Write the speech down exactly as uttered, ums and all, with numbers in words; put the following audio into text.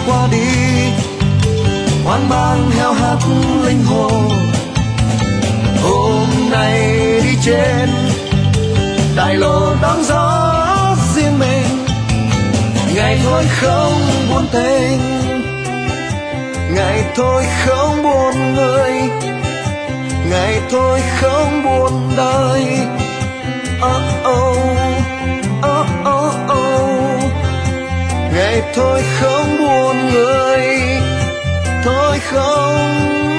qua đi, hoang mang heo hắt linh hồn. Hôm nay đi trên đại lộ đón gió riêng mình, ngày thôi không buồn tình, ngày thôi không buồn người, ngày thôi không buồn đời. Oh oh, oh oh oh, ngày thôi không buồn người, thôi không